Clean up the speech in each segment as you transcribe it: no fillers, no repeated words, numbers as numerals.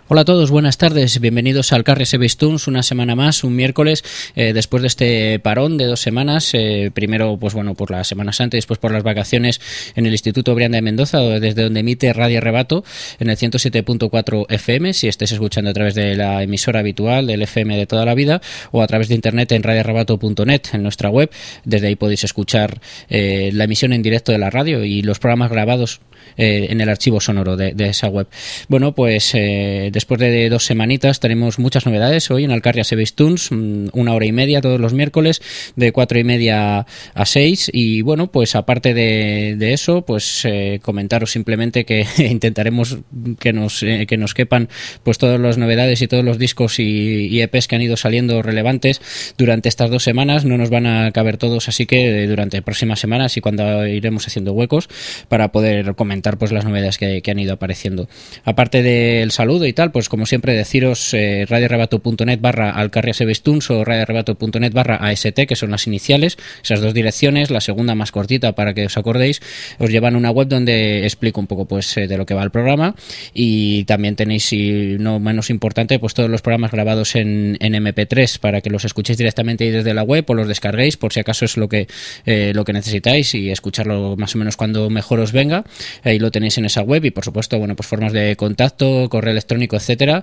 Hola a todos, buenas tardes, bienvenidos al Carrer Sebeistuns, una semana más, un miércoles, después de este parón de 2 semanas, primero pues bueno por la Semana Santa y después por las vacaciones en el Instituto Brianda de Mendoza, desde donde emite Radio Arrebato en el 107.4 FM, si estés escuchando a través de la emisora habitual del FM de toda la vida, o a través de internet en radioarrebato.net, en nuestra web. Desde ahí podéis escuchar la emisión en directo de la radio y los programas grabados en el archivo sonoro de esa web. Bueno, pues después de 2 semanitas tenemos muchas novedades hoy en Alcarria Sebeistuns, 1 hora y media todos los miércoles de 4:30 a 6, y bueno, pues aparte de eso, pues comentaros simplemente que intentaremos que nos quepan pues todas las novedades y todos los discos y EPs que han ido saliendo relevantes durante estas 2 semanas. No nos van a caber todos, así que durante próximas semanas y cuando iremos haciendo huecos para poder comentar pues las novedades que han ido apareciendo. Aparte del saludo y tal, pues como siempre deciros radioarrebato.net/Alcarria Sebeistuns o radioarrebato.net/AST, que son las iniciales, esas 2 direcciones. La segunda, más cortita para que os acordéis, os llevan a una web donde explico un poco pues de lo que va el programa, y también tenéis, y no menos importante, pues todos los programas grabados en MP3 para que los escuchéis directamente ahí desde la web o los descarguéis por si acaso es lo que necesitáis, y escucharlo más o menos cuando mejor os venga. Ahí lo tenéis en esa web, y por supuesto, bueno, pues formas de contacto, correo electrónico, etcétera,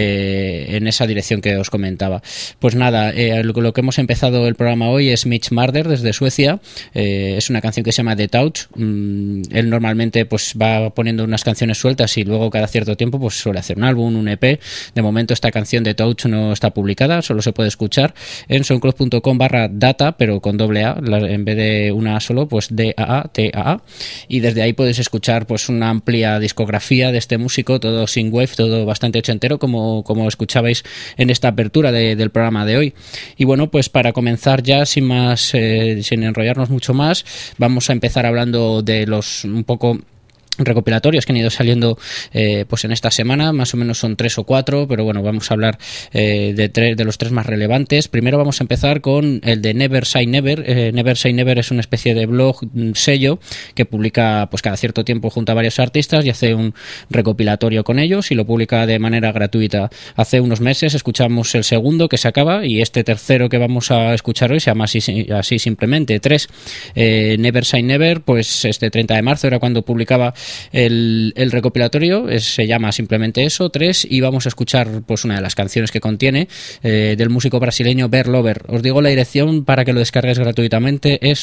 en esa dirección que os comentaba. Pues nada, lo que hemos empezado el programa hoy es Mitch Marder desde Suecia. Es una canción que se llama The Touch. Él normalmente pues va poniendo unas canciones sueltas y luego cada cierto tiempo pues suele hacer un álbum, un EP. De momento esta canción The Touch no está publicada, solo se puede escuchar en soundcloud.com/data, pero con doble A, en vez de una A solo, pues DAATAA, y desde ahí podéis escuchar pues una amplia discografía de este músico, todo synthwave, todo bastante ochentero, como escuchabais en esta apertura del programa de hoy. Y bueno, pues para comenzar ya sin enrollarnos mucho más, vamos a empezar hablando de los un poco recopilatorios que han ido saliendo pues en esta semana. Más o menos son 3 o 4, pero bueno, vamos a hablar de los 3 más relevantes. Primero vamos a empezar con el de Never Say Never. Never Say Never es una especie de blog, sello que publica pues cada cierto tiempo junto a varios artistas y hace un recopilatorio con ellos y lo publica de manera gratuita. Hace unos meses escuchamos el segundo, que se acaba, y este tercero que vamos a escuchar hoy se llama así simplemente 3. Never Say Never, pues este 30 de marzo era cuando publicaba el recopilatorio, se llama simplemente eso, 3, y vamos a escuchar pues una de las canciones que contiene, del músico brasileño Ber Lover. Os digo la dirección para que lo descargues gratuitamente, es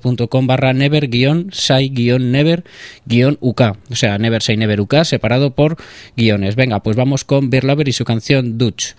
soundcloud.com/never-say-never-uk, o sea, Never Say Never UK separado por guiones. Venga, pues vamos con Ber Lover y su canción Dutch.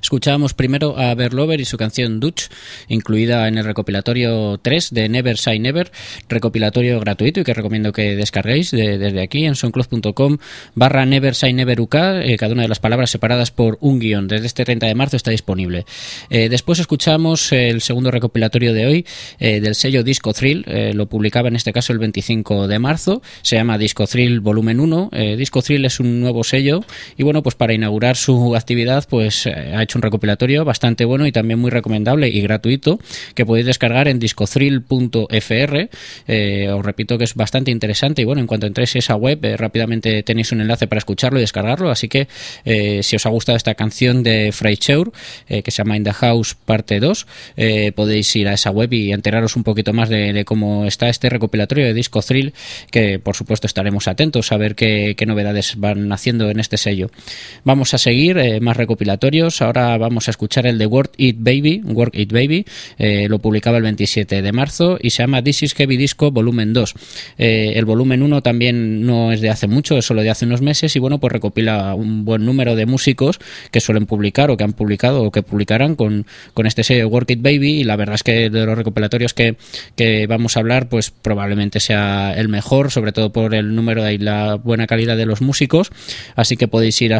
Escuchábamos primero a Berlover y su canción Dutch, incluida en el recopilatorio 3 de Never Say Never, recopilatorio gratuito y que recomiendo que descarguéis desde aquí en soundcloud.com/Never Say Never UK, cada una de las palabras separadas por un guión. Desde este 30 de marzo está disponible. Después escuchamos el segundo recopilatorio de hoy del sello Disco Thrill, lo publicaba en este caso el 25 de marzo, se llama Disco Thrill Volumen 1. Disco Thrill es un nuevo sello y bueno, pues para inaugurar su actividad pues ha hecho un recopilatorio bastante bueno y también muy recomendable y gratuito que podéis descargar en discothrill.fr. Os repito que es bastante interesante y bueno, en cuanto entréis a esa web rápidamente tenéis un enlace para escucharlo y descargarlo, así que si os ha gustado esta canción de Freitseur que se llama In the House parte 2, podéis ir a esa web y enteraros un poquito más de cómo está este recopilatorio de Disco Thrill, que por supuesto estaremos atentos a ver qué novedades van haciendo en este sello. Vamos a seguir más recopilatorios. Ahora vamos a escuchar el de Work It Baby, lo publicaba el 27 de marzo y se llama This is Heavy Disco Volumen 2. El volumen 1 también no es de hace mucho, es solo de hace unos meses y bueno, pues recopila un buen número de músicos que suelen publicar o que han publicado o que publicarán con este sello Work It Baby, y la verdad es que de los recopilatorios que vamos a hablar pues probablemente sea el mejor, sobre todo por el número y la buena calidad de los músicos, así que podéis ir a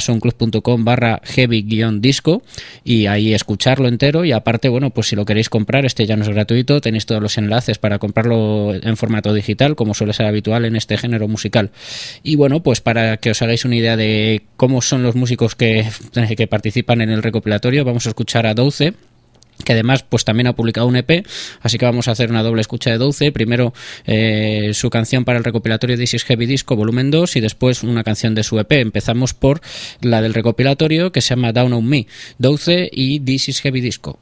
soundcloud.com/heavy-disco y ahí escucharlo entero, y aparte bueno, pues si lo queréis comprar, este ya no es gratuito, tenéis todos los enlaces para comprarlo en formato digital como suele ser habitual en este género musical. Y bueno, pues para que os hagáis una idea de cómo son los músicos que participan en el recopilatorio, vamos a escuchar a Douce, que además pues también ha publicado un EP, así que vamos a hacer una doble escucha de Douce. Primero su canción para el recopilatorio This is Heavy Disco Volumen 2 y después una canción de su EP. Empezamos por la del recopilatorio que se llama Down on Me, Douce y This is Heavy Disco.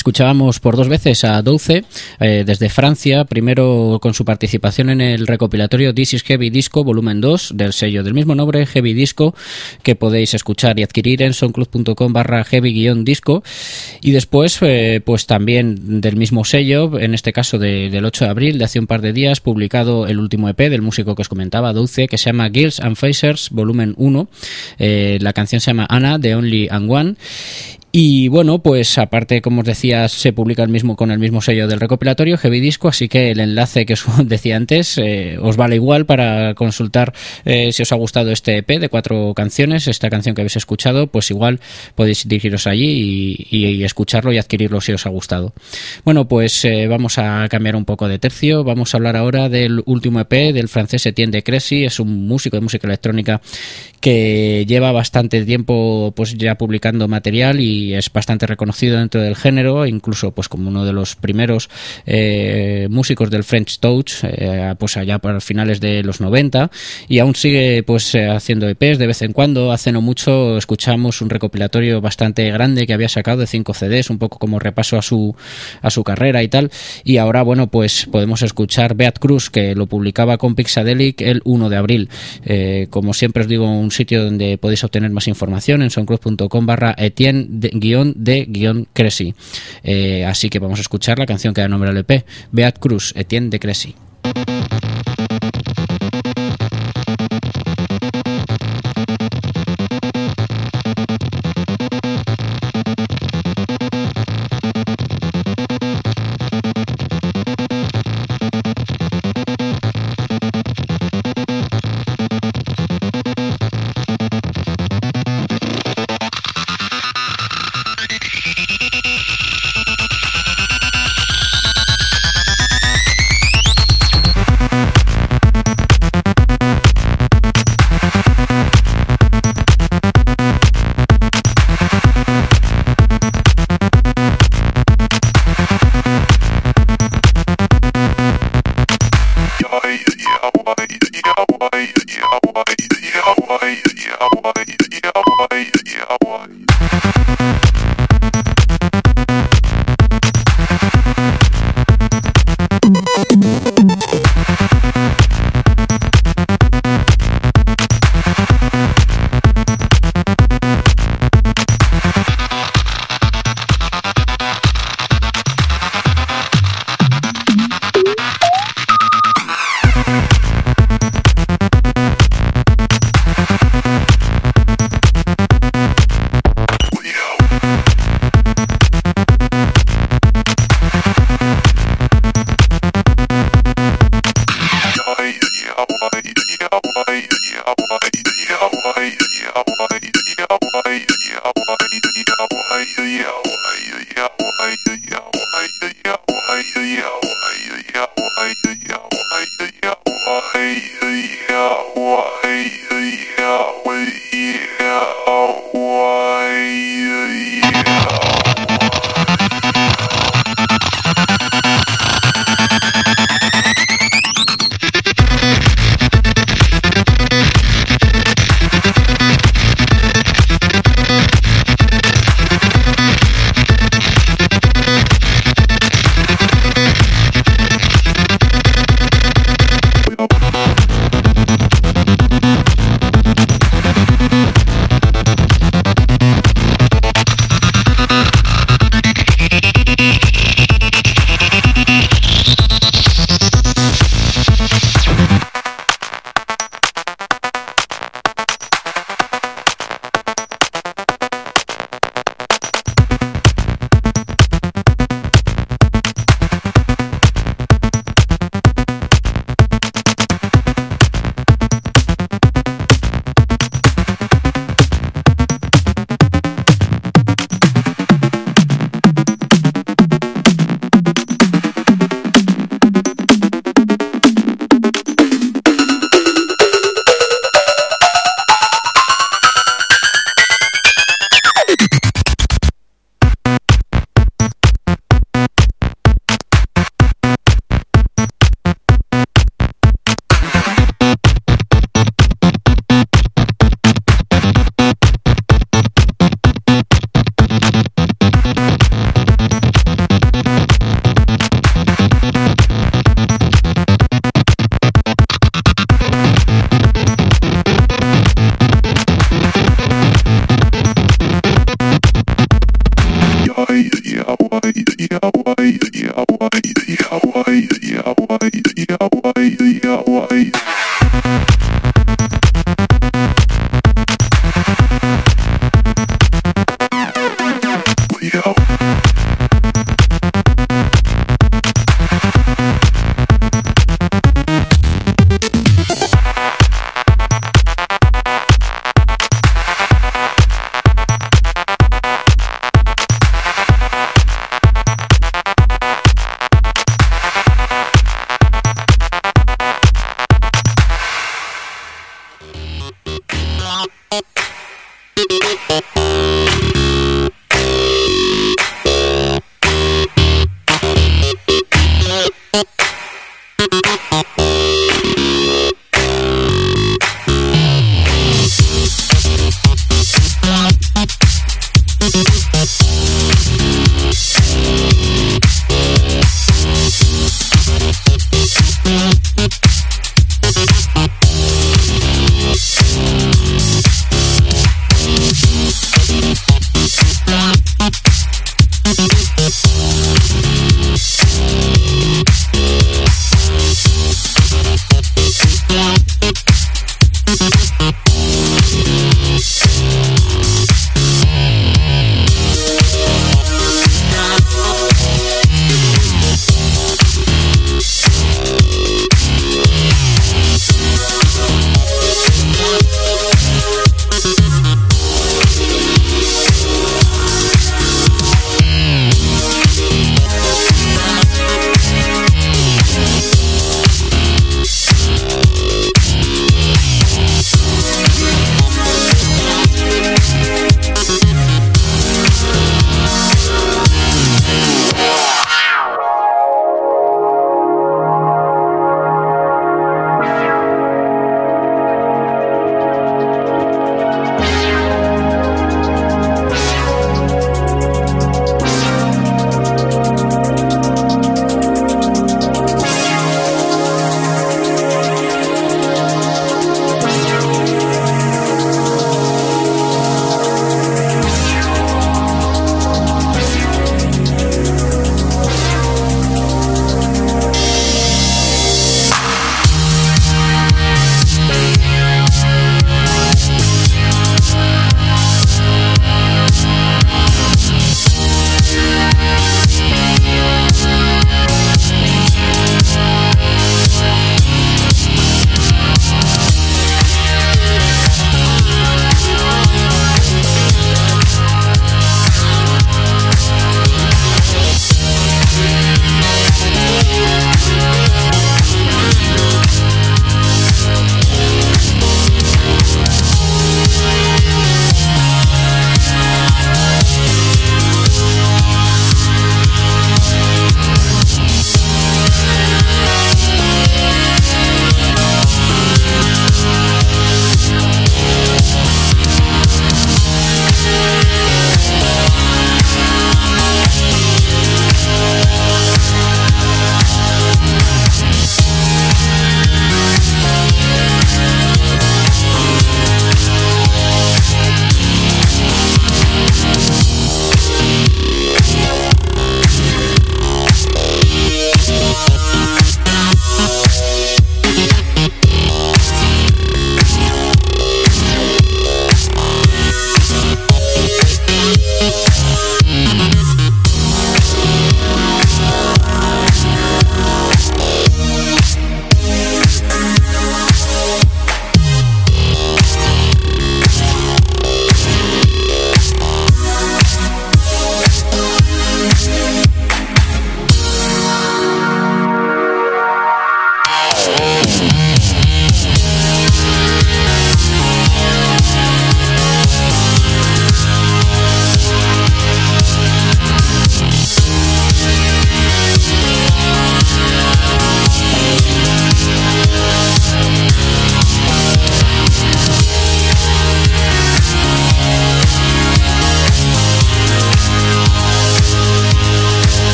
Escuchábamos por dos veces a Douce desde Francia, primero con su participación en el recopilatorio This is Heavy Disco volumen 2 del sello del mismo nombre, Heavy Disco, que podéis escuchar y adquirir en soundcloud.com/heavy-disco, y después pues también del mismo sello, en este caso del 8 de abril de hace un par de días, publicado el último EP del músico que os comentaba, Douce, que se llama Girls and Phasers volumen 1. La canción se llama Anna, The Only and One. Y bueno, pues aparte, como os decía, se publica con el mismo sello del recopilatorio, Heavy Disco, así que el enlace que os decía antes os vale igual para consultar si os ha gustado este EP de 4 canciones, esta canción que habéis escuchado, pues igual podéis dirigiros allí y escucharlo y adquirirlo si os ha gustado. Bueno, pues vamos a cambiar un poco de tercio, vamos a hablar ahora del último EP del francés Etienne de Crécy. Es un músico de música electrónica que lleva bastante tiempo pues ya publicando material y es bastante reconocido dentro del género, incluso pues como uno de los primeros músicos del French Touch, pues allá para finales de los 90, y aún sigue pues haciendo EPs de vez en cuando. Hace no mucho escuchamos un recopilatorio bastante grande que había sacado de 5 CDs, un poco como repaso a su carrera y tal, y ahora bueno pues podemos escuchar Beat Cruz, que lo publicaba con Pixadelic el 1 de abril. Como siempre os digo, un sitio donde podéis obtener más información en soundcloud.com/Etienne de-Crécy. Así que vamos a escuchar la canción que da nombre al EP, Beat Cruz, Etienne de Crécy.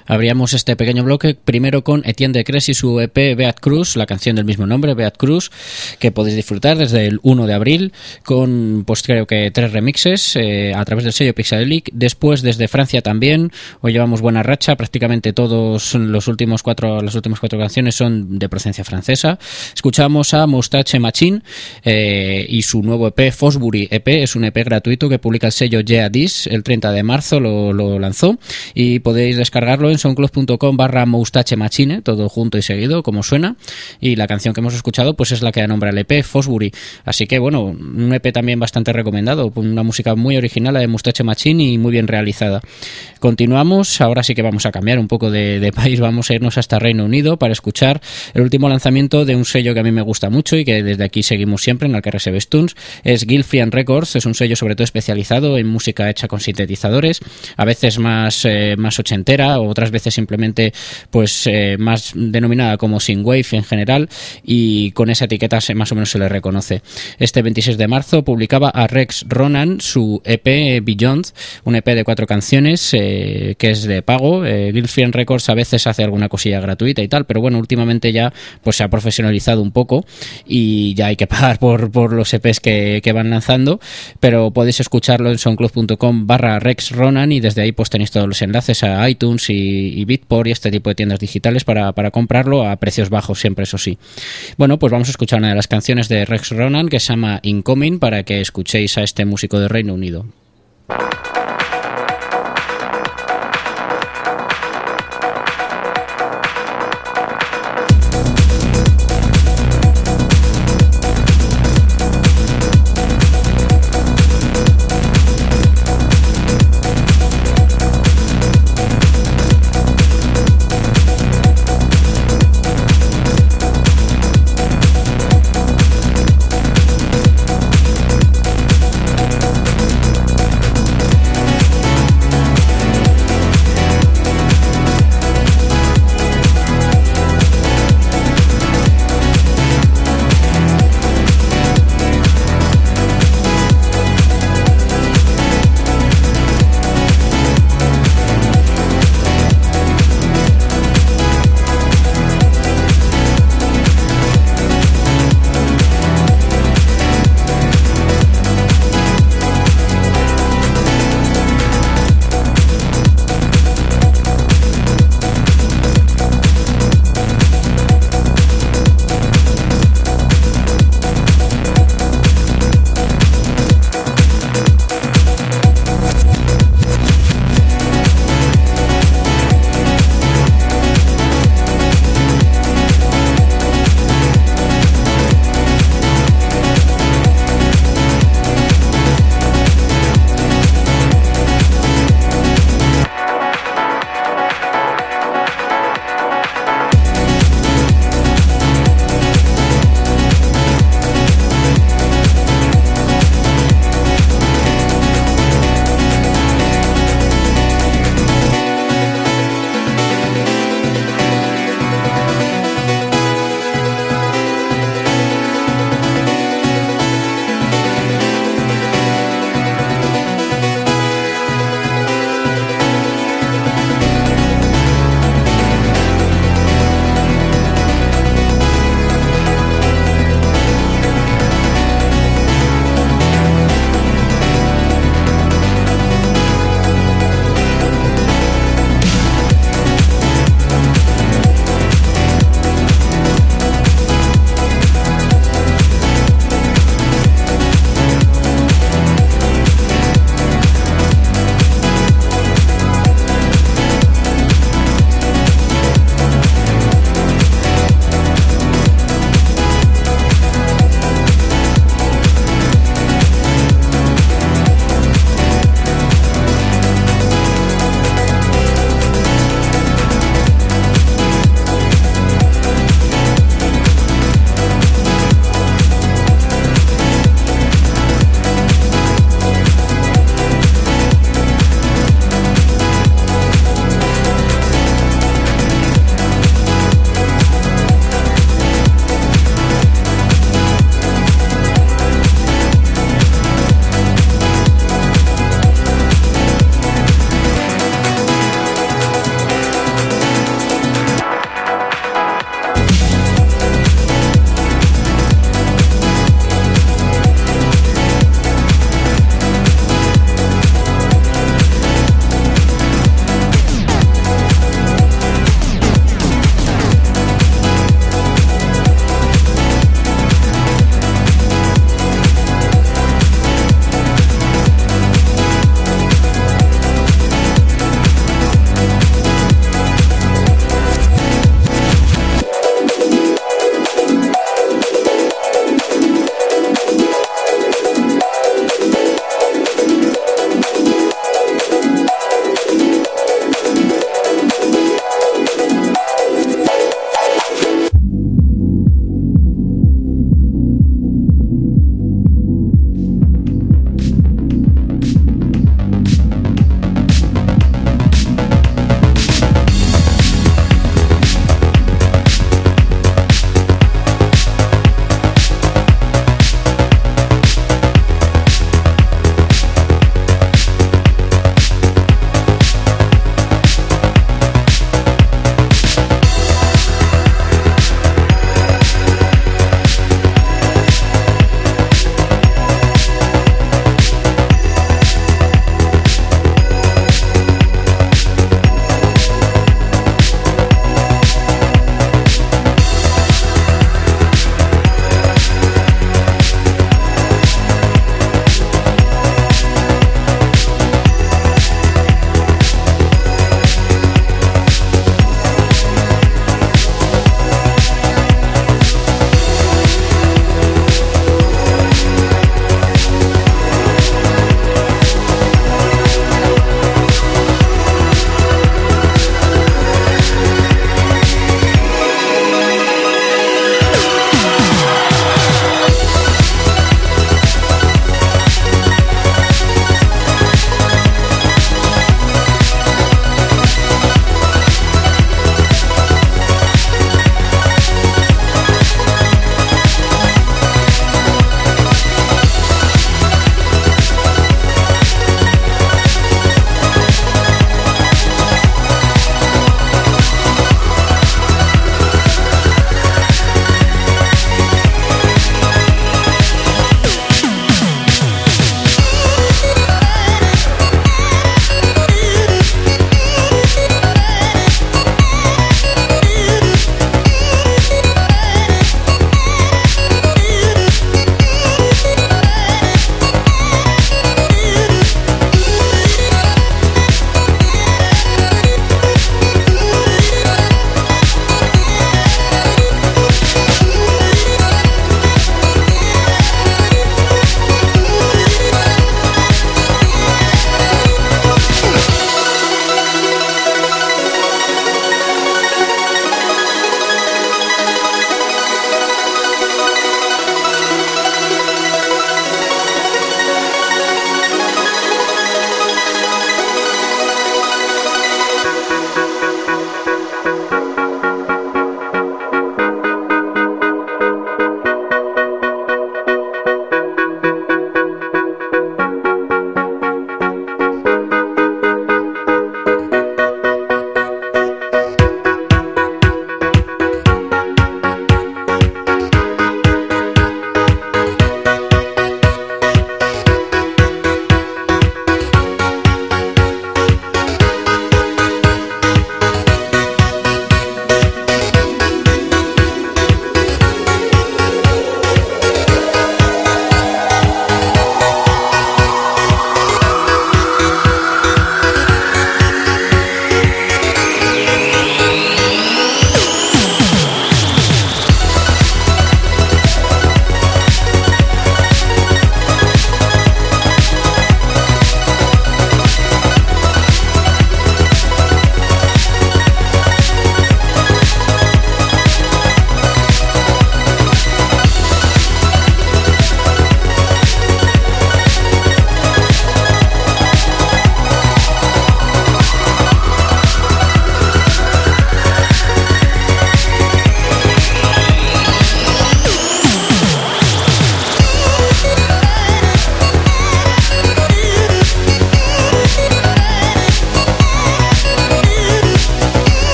Abríamos este pequeño bloque primero con Etienne Decrès y su EP Beat Cruz, la canción del mismo nombre, Beat Cruz, que podéis disfrutar desde el 1 de abril con, pues creo que 3 remixes a través del sello Pixadelic. Después desde Francia también, hoy llevamos buena racha, prácticamente todos las últimas cuatro canciones son de procedencia francesa. Escuchamos a Moustache Machine y su nuevo EP Fosbury EP, es un EP gratuito que publica el sello Jadis, el 30 de marzo lo lanzó y podéis descargarlo en soundcloud.com/Moustache Machine, todo junto y seguido como suena, y la canción que hemos escuchado pues es la que nombra el EP Fosbury, así que bueno, un EP también bastante recomendado, una música muy original, la de Moustache Machine, y muy bien realizada. Continuamos, ahora sí que vamos a cambiar un poco de país, vamos a irnos hasta Reino Unido para escuchar el último lanzamiento de un sello que a mí me gusta mucho y que desde aquí seguimos siempre en Alcarràs Best-Tunes, es Gilfried Records. Es un sello sobre todo especializado en música hecha con sintetizadores, a veces más ochentera, otras veces simplemente pues más denominada como synthwave en general, y con esa etiqueta más o menos se le reconoce. Este 26 de marzo publicaba a Rex Ronan su EP Beyond, un EP de 4 canciones que es de pago. Gilfried Records a veces hace alguna cosilla gratuita y tal, pero bueno, últimamente ya pues se ha profesionalizado un poco y ya hay que pagar por los EPs que van lanzando, pero podéis escucharlo en soundcloud.com/Rex Ronan, y desde ahí pues tenéis todos los enlaces a iTunes y Beatport y este tipo de tiendas digitales para comprarlo a precios bajos siempre, eso sí. Bueno, pues vamos a escuchar una de las canciones de Rex Ronan que se llama Incoming, para que escuchéis a este músico de Reino Unido.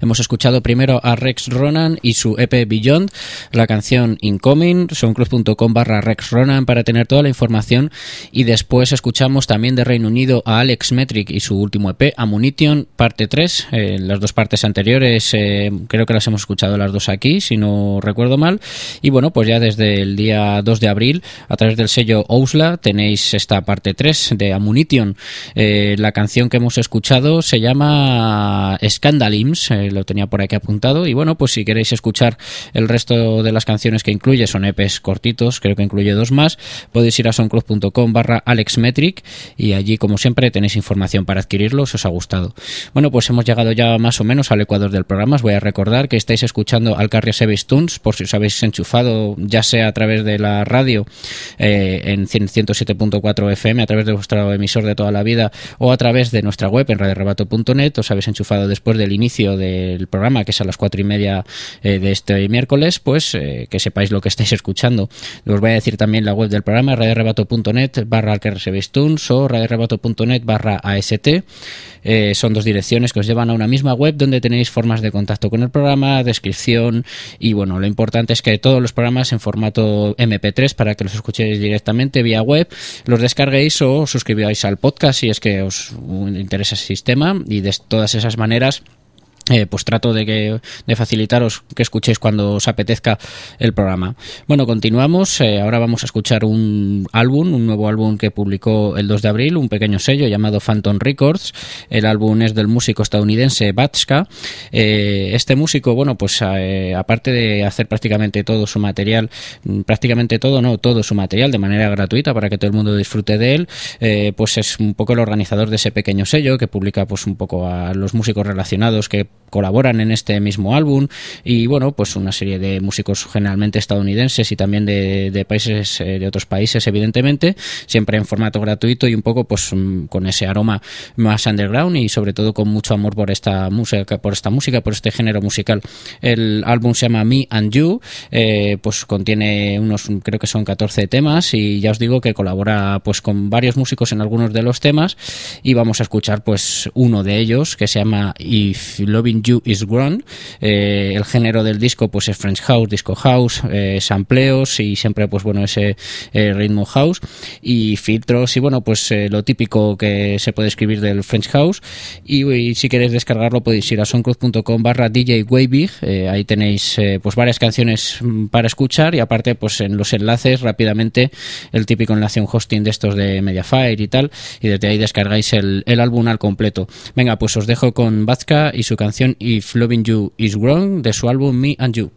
Hemos escuchado primero a Rex Ronan y su EP Beyond, la canción Incoming, soundcloud.com/Rex Ronan para tener toda la información, y después escuchamos también de Reino Unido a Alex Metric y su último EP Ammunition parte 3, las dos partes anteriores creo que las hemos escuchado las dos aquí, si no recuerdo mal, y bueno, pues ya desde el día 2 de abril a través del sello Ousla tenéis esta parte 3 de Ammunition. La canción que hemos escuchado se llama Scandalims, lo tenía por aquí apuntado, y bueno, pues si queréis escuchar el resto de las canciones que incluye, son EPs cortitos, creo que incluye dos más, podéis ir a soundcloud.com/AlexMetric y allí, como siempre, tenéis información para adquirirlo si os ha gustado. Bueno, pues hemos llegado ya más o menos al ecuador del programa. Os voy a recordar que estáis escuchando Alcarria Sevis Tunes, por si os habéis enchufado, ya sea a través de la radio en 107.4 FM, a través de vuestro emisor de toda la vida, o a través de nuestra web en radiorebato.net. Os habéis enchufado después del inicio del programa, que es a las 4:30 de este miércoles, pues que sepáis lo que estáis escuchando. Os voy a decir también la web del programa, radiorebato.net/alcarriasevistunes o radiorebato.net/AST. Son dos direcciones que os llevan a una misma web donde tenéis formas de contacto con el programa, descripción, y bueno, lo importante es que todos los programas en formato MP3 para que los escuchéis directamente vía web, los descarguéis o suscribáis al podcast si es que os interesa ese sistema, y de todas esas maneras pues trato de facilitaros que escuchéis cuando os apetezca el programa. Bueno, continuamos. Ahora vamos a escuchar un nuevo álbum que publicó el 2 de abril, un pequeño sello llamado Phantom Records. El álbum es del músico estadounidense Batska. Este músico, bueno, pues aparte de hacer prácticamente todo su material de manera gratuita para que todo el mundo disfrute de él, pues es un poco el organizador de ese pequeño sello que publica pues un poco a los músicos relacionados que colaboran en este mismo álbum, y bueno, pues una serie de músicos generalmente estadounidenses y también de países, de otros países, evidentemente, siempre en formato gratuito y un poco pues con ese aroma más underground y sobre todo con mucho amor por esta música, por este género musical. El álbum se llama Me and You, pues contiene creo que son 14 temas, y ya os digo que colabora pues con varios músicos en algunos de los temas, y vamos a escuchar pues uno de ellos que se llama If Loving You Is Wrong. El género del disco pues es French House, Disco House, sampleos y siempre pues bueno ese ritmo house y filtros, y bueno pues lo típico que se puede escribir del French House, y si queréis descargarlo podéis ir a soundcloud.com/DJ Weibig. Ahí tenéis pues varias canciones para escuchar, y aparte pues en los enlaces rápidamente el típico enlace, un hosting de estos de Mediafire y tal, y desde ahí descargáis el álbum al completo. Venga, pues os dejo con Batska y su canción If Loving You Is Wrong de su álbum Me and You.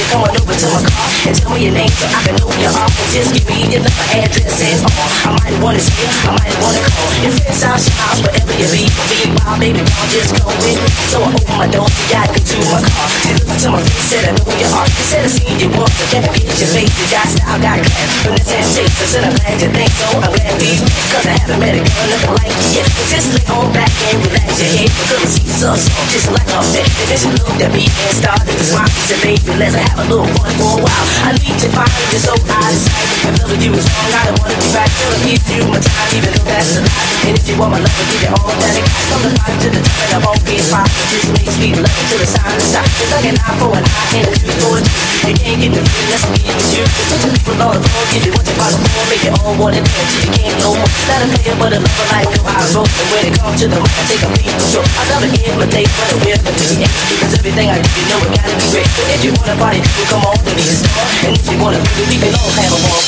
Come on over to my car and tell me your name so I can know you're off. Just give me your number, address, and all. I might wanna see you, I might wanna call. Your friends out your house, wherever you be. Meanwhile, baby, don't just go with me. So I open my door, got into my car. She looked to my face, said I know who you are. She said I seen you once, I can't forget your face. You got style, got class, finesse and taste. I said I'm glad you think so, I'm glad we met. Cause I haven't met a girl nothing like you yet. Just lay on back and relax your head. Couldn't see so soft, just like a fit. And then she looked at me and started to smile. She said, baby, let's have a little fun for a while. I need to find you so out of sight. If loving you is wrong, I don't wanna be right. Gonna give you my time, even though that's a lie. And if you want my love, I'll give you all that I got. From the bottom to the top, and I won't be inspired. Just makes me love it to the sign and stop. It's like an eye for an eye and a tooth for a tooth. You can't get the feeling, that's me and you. Put your people on the floor, give you what you bought for. Make it all what it is, till you can't no more. Not a player, but a lover like no I wrote. And when it comes to the mic, I take a beat for sure. I love it, imitate, but it will be. Because everything I do, you know it gotta be great. So if you wanna party, you come on, don't need a star. And if you wanna be, we can all have a ball.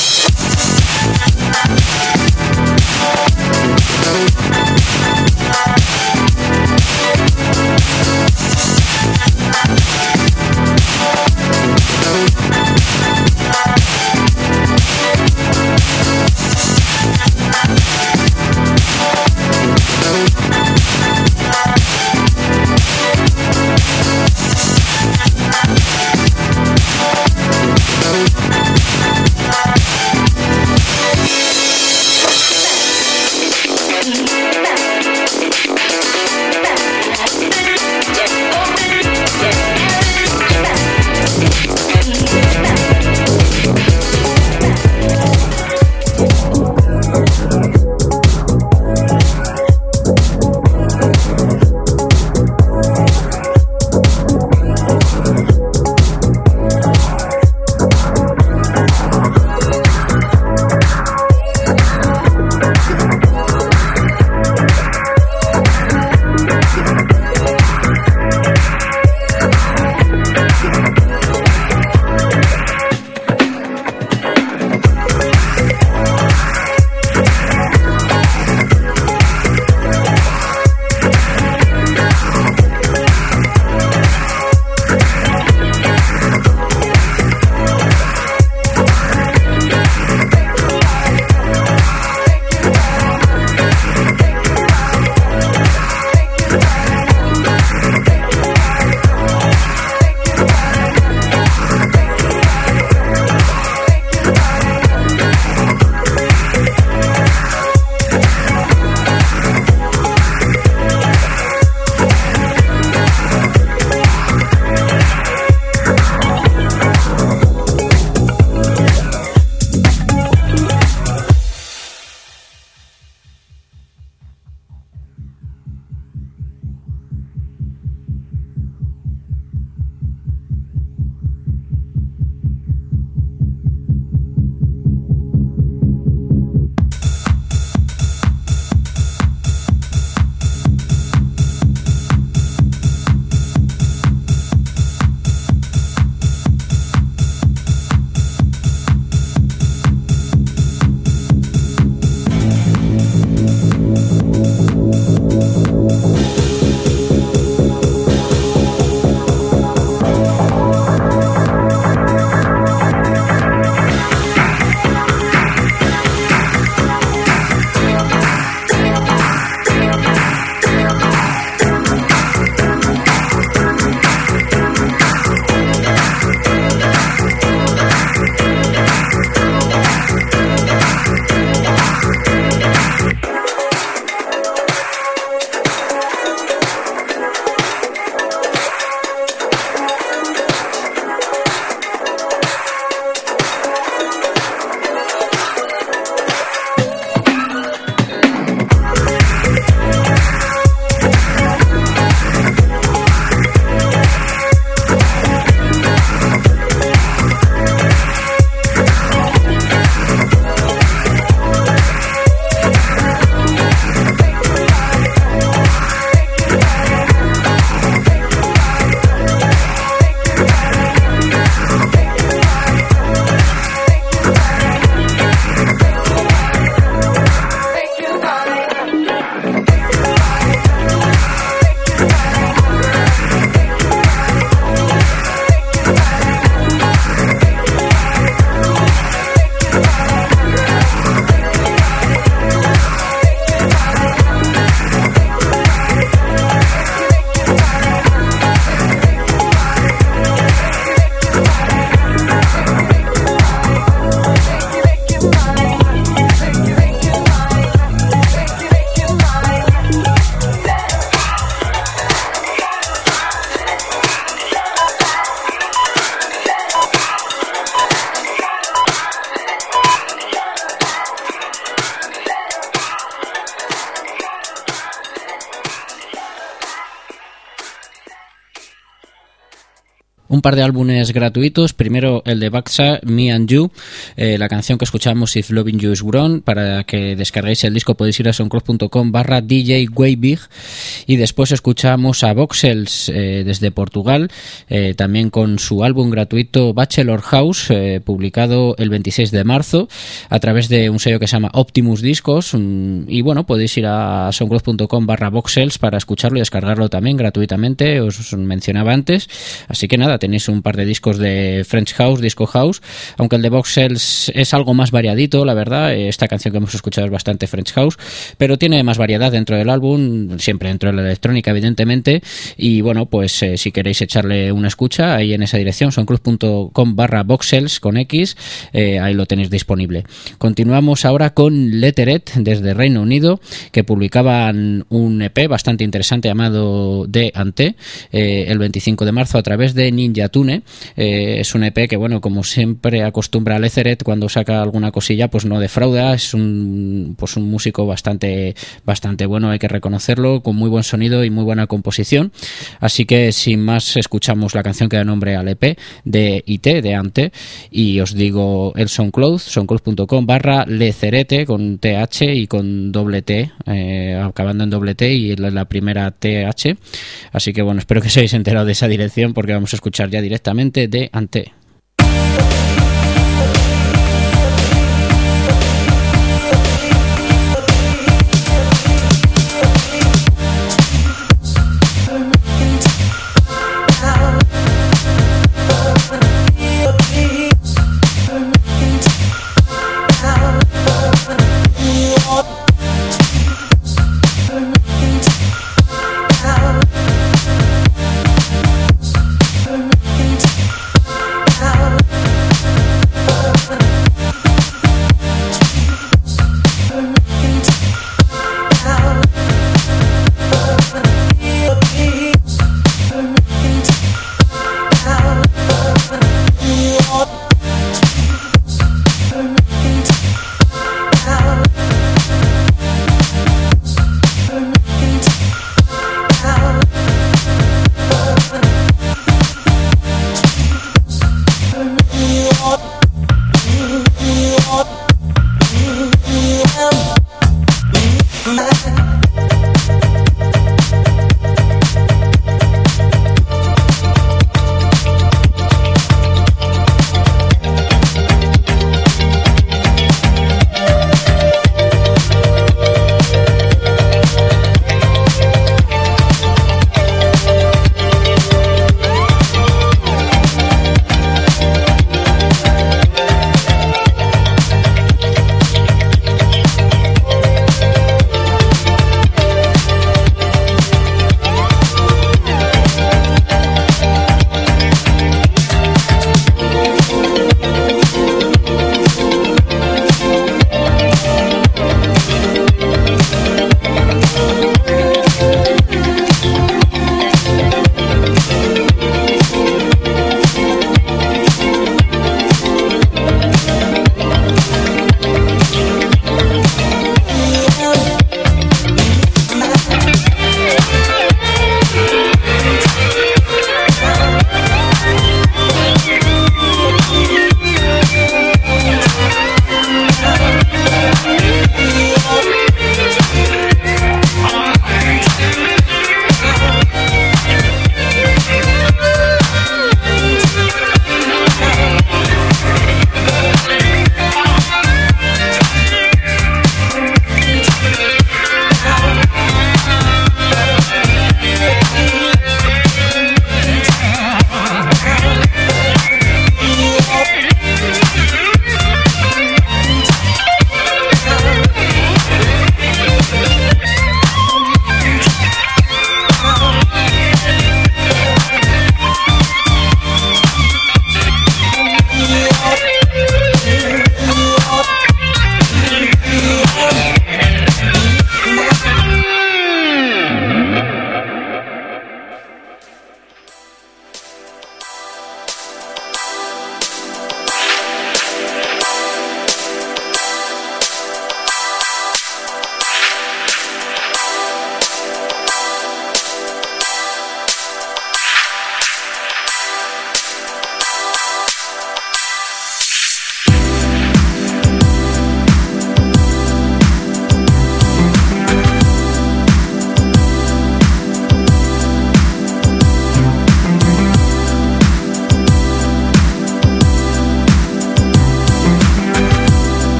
Un par de álbumes gratuitos. Primero el de Baxa, Me and You, la canción que escuchamos If Loving You Is Wrong. Para que descarguéis el disco podéis ir a soundcloud.com/DJ Weibig. Y después escuchamos a Voxels desde Portugal, también con su álbum gratuito Bachelor House, publicado el 26 de marzo a través de un sello que se llama Optimus Discos. Y bueno, podéis ir a soundcloud.com/Voxels para escucharlo y descargarlo también gratuitamente, os mencionaba antes. Así que nada, tenéis un par de discos de French House, Disco House, aunque el de Voxels es algo más variadito, la verdad. Esta canción que hemos escuchado es bastante French House, pero tiene más variedad dentro del álbum, siempre dentro de la electrónica, evidentemente. Y bueno, pues si queréis echarle una escucha, ahí en esa dirección, soundcloud.com/Voxels con X, ahí lo tenéis disponible. Continuamos ahora con Letteret desde Reino Unido, que publicaban un EP bastante interesante llamado De Ante, el 25 de marzo a través de Ninja Tune. Es un EP que, bueno, como siempre acostumbra Letteret, cuando saca alguna cosilla pues no defrauda. Es un músico bastante bueno, hay que reconocerlo, con muy buen sonido y muy buena composición. Así que sin más escuchamos la canción que da nombre al EP de IT, De Ante, y os digo el SoundCloud, soundcloud.com/Lecerete con TH y con doble T, acabando en doble T y la primera TH. Así que bueno, espero que os hayáis enterado de esa dirección porque vamos a escuchar ya directamente De Ante.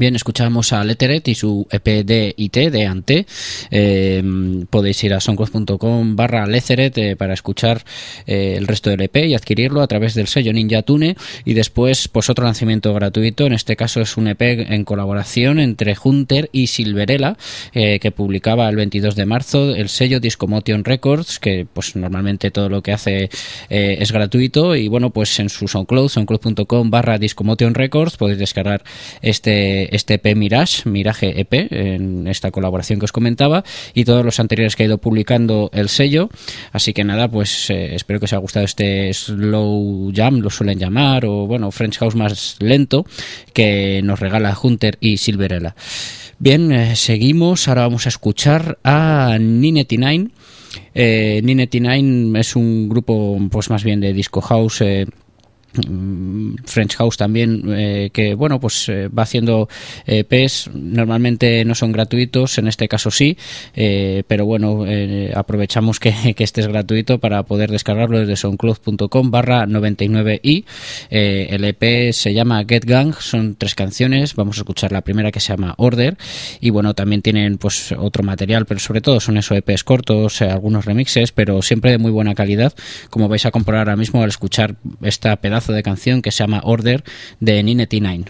Bien, escuchamos a Letteret y su EP de Ante. Podéis ir a soundcloud.com/Letteret para escuchar el resto del EP y adquirirlo a través del sello Ninja Tune. Y después, pues otro lanzamiento gratuito. En este caso es un EP en colaboración entre Hunter y Silverella, que publicaba el 22 de marzo el sello Discomotion Records, que pues normalmente todo lo que hace es gratuito. Y bueno, pues en su soundcloud.com/Discomotion Records podéis descargar este EP Mirage EP, en esta colaboración que os comentaba, y todos los anteriores que ha ido publicando el sello. Así que nada, pues espero que os haya gustado este Slow Jam, lo suelen llamar, o bueno, French House más lento, que nos regala Hunter y Silverella. Bien, seguimos, ahora vamos a escuchar a Ninety9. Ninety9 es un grupo pues más bien de disco house, French House también, que bueno, pues va haciendo EPs. Normalmente no son gratuitos, en este caso sí, pero bueno, aprovechamos que este es gratuito para poder descargarlo desde soundcloud.com/99i. El EP se llama Get Gang, son 3 canciones. Vamos a escuchar la primera, que se llama Order, y bueno, también tienen pues otro material, pero sobre todo son esos EPs cortos, algunos remixes, pero siempre de muy buena calidad, como vais a comprobar ahora mismo al escuchar esta pedazo de canción que se llama Order de Ninety9.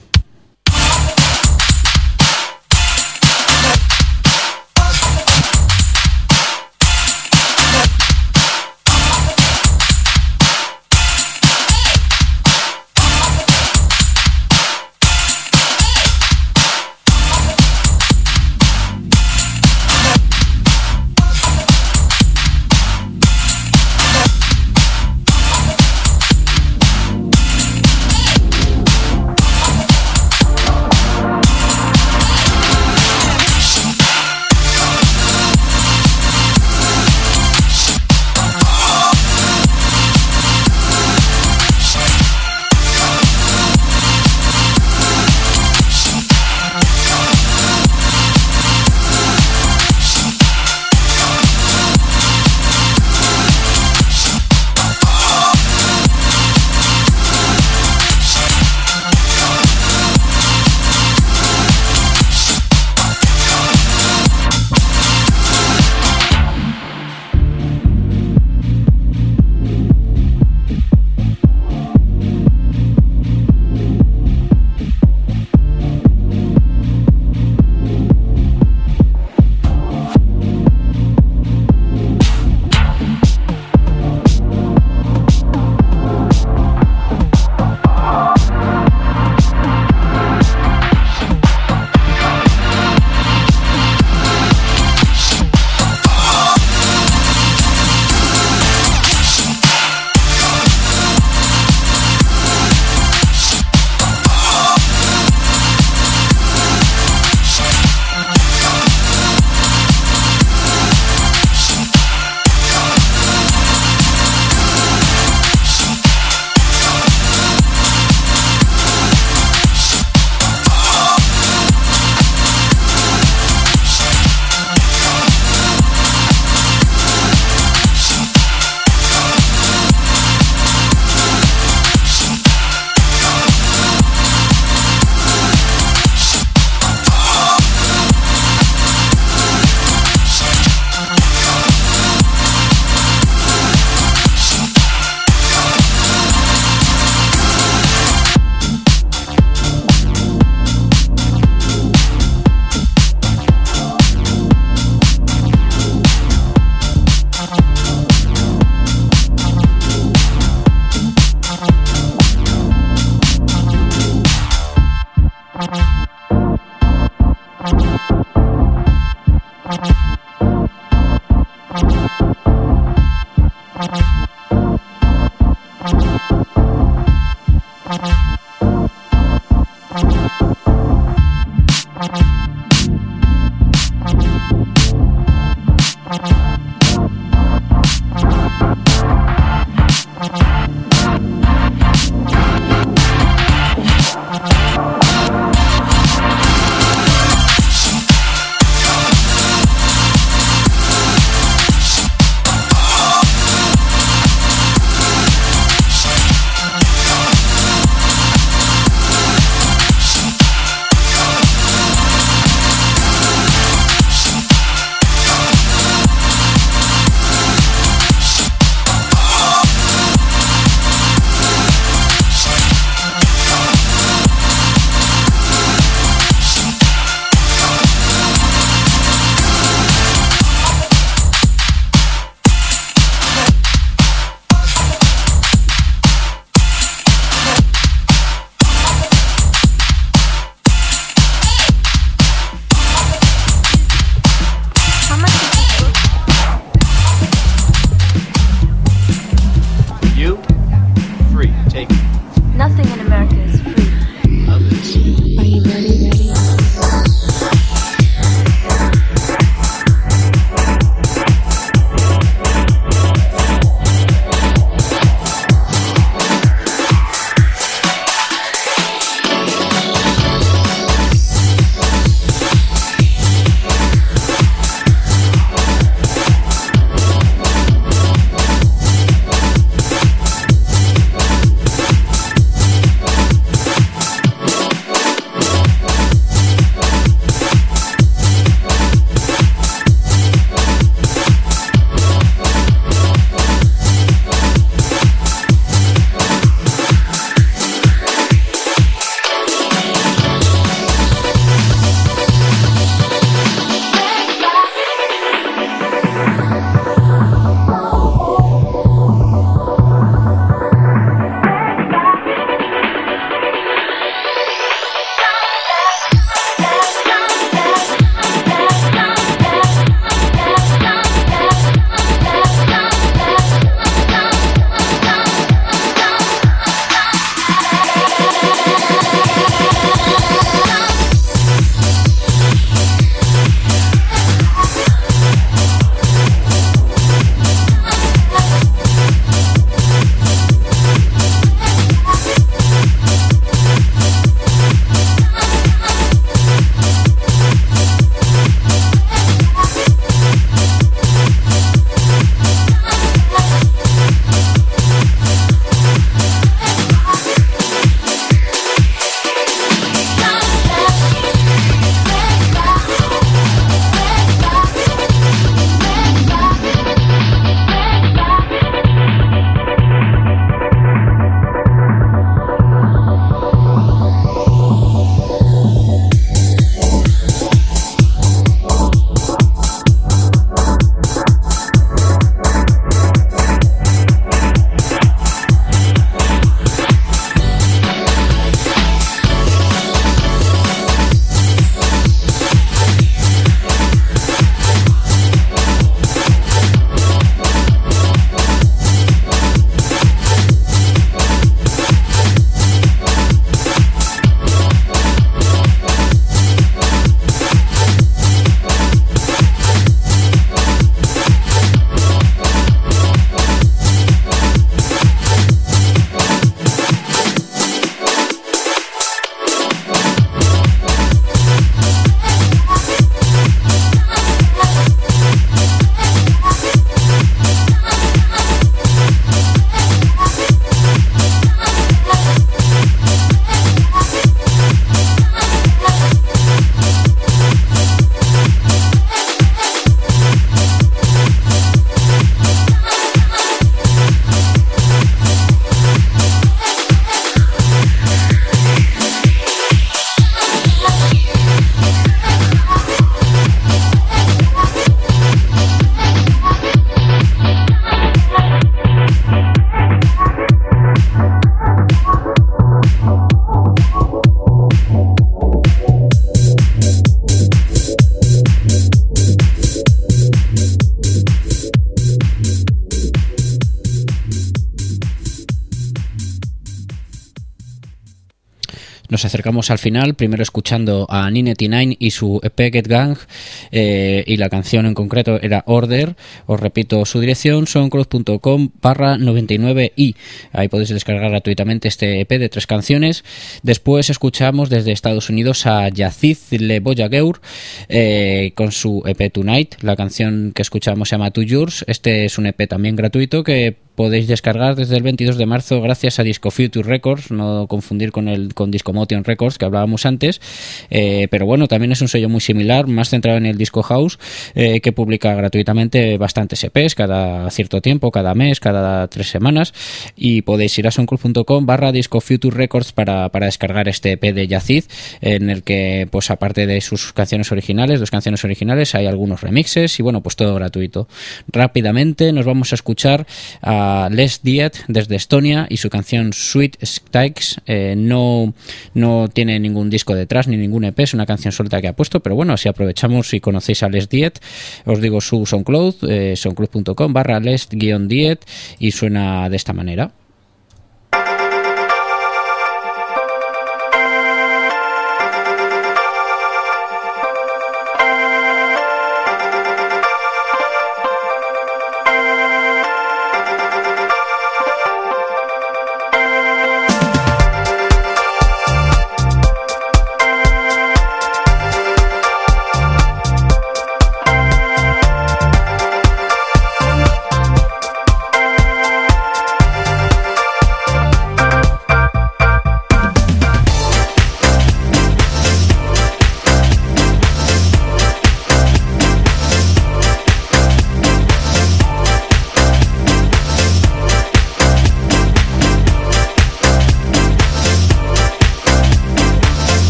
Nos acercamos al final, primero escuchando a Ninety9 y su EP Get Gang, y la canción en concreto era Order. Os repito su dirección, soundcloud.com/99i. Ahí podéis descargar gratuitamente este EP de 3 canciones. Después escuchamos desde Estados Unidos a Yazid Le Boyageur con su EP Tonight. La canción que escuchamos se llama To Yours. Este es un EP también gratuito que podéis descargar desde el 22 de marzo gracias a Disco Future Records, no confundir con Discomotion Records que hablábamos antes, pero bueno, también es un sello muy similar, más centrado en el disco house, que publica gratuitamente bastantes EPs cada cierto tiempo, cada mes, cada 3 semanas, y podéis ir a soundcloud.com/Disco Future Records para descargar este EP de Yazid, en el que pues aparte de sus canciones originales, 2 canciones originales, hay algunos remixes y bueno, pues todo gratuito. Rápidamente nos vamos a escuchar a Les Diet desde Estonia y su canción Sweet Stakes. No tiene ningún disco detrás ni ningún EP, es una canción suelta que ha puesto, pero bueno, si aprovechamos, si conocéis a Les Diet, os digo su SoundCloud, soundcloud.com/les-diet, y suena de esta manera.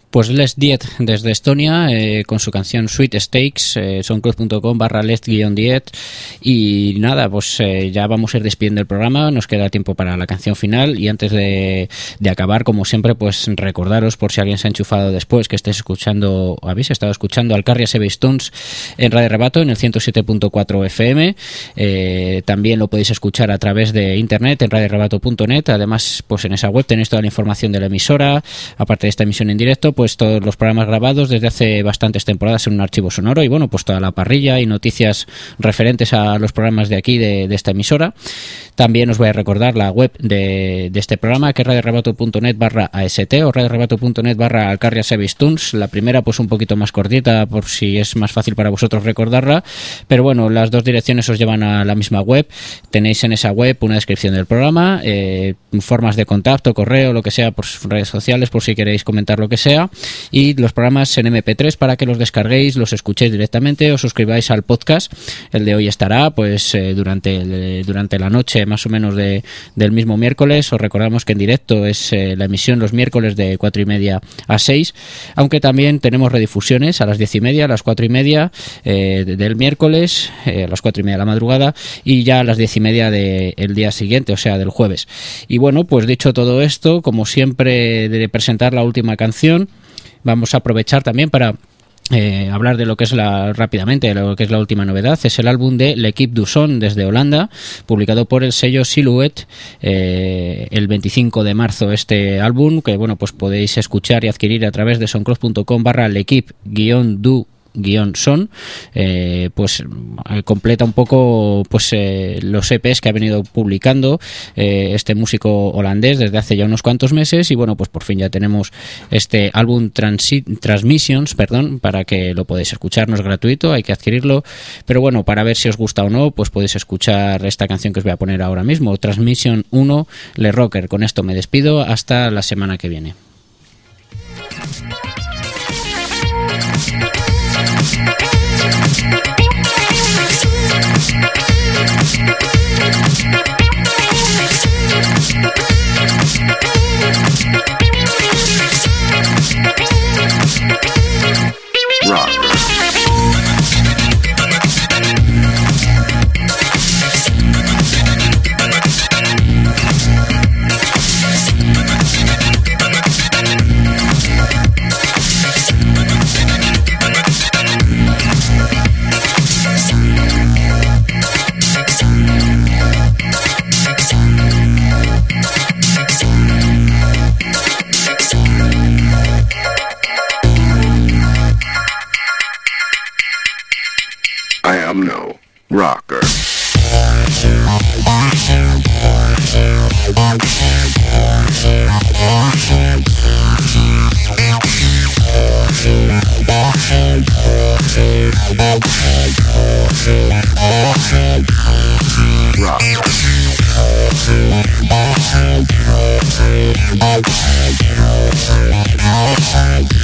Pues Les Diet desde Estonia, con su canción Sweet Steaks, soundcloud.com/lest-diet. Y nada, pues ya vamos a ir despidiendo el programa, nos queda tiempo para la canción final, y antes de acabar, como siempre, pues recordaros, por si alguien se ha enchufado después, que habéis estado escuchando Alcarria Sebestuns en Radio Rebato, en el 107.4 FM. También lo podéis escuchar a través de internet en radiorebato.net. Además, pues en esa web tenéis toda la información de la emisora, aparte de esta emisión en directo, pues todos los programas grabados desde hace bastantes temporadas en un archivo sonoro, y bueno, pues toda la parrilla y noticias referentes a los programas de aquí, de esta emisora. También os voy a recordar la web de este programa, que es radiorebato.net/AST o radiorebato.net/Alcarria Sebestuns. La primera pues un poquito más cortita, por si es más fácil para vosotros recordarla, pero bueno, las dos direcciones os llevan a la misma web. Tenéis en esa web una descripción del programa, formas de contacto, correo, lo que sea, por redes sociales, por si queréis comentar lo que sea, y los programas en MP3 para que los descarguéis, los escuchéis directamente, os suscribáis al podcast. El de hoy estará pues durante la noche más o menos del mismo miércoles. Os recordamos que en directo es la emisión los miércoles de 4:30 a 6, aunque también tenemos redifusiones a las 10:30, a las 4:30 del miércoles, a las 4:30 de la madrugada, y ya a las 10:30 del día siguiente, o sea, del jueves. Y bueno, pues dicho todo esto, como siempre, de presentar la última canción, vamos a aprovechar también para hablar de lo que es rápidamente lo que es la última novedad. Es el álbum de L'Equipe du Son desde Holanda, publicado por el sello Silhouette el 25 de marzo. Este álbum, que bueno, pues podéis escuchar y adquirir a través de soundcloud.com/l'equipe-du -son, pues completa un poco pues los EPs que ha venido publicando este músico holandés desde hace ya unos cuantos meses, y bueno, pues por fin ya tenemos este álbum Transmissions, para que lo podáis escuchar. No es gratuito, hay que adquirirlo, pero bueno, para ver si os gusta o no, pues podéis escuchar esta canción que os voy a poner ahora mismo, Transmission 1, Le Rocker. Con esto me despido, hasta la semana que viene. I am no rocker. Rocker.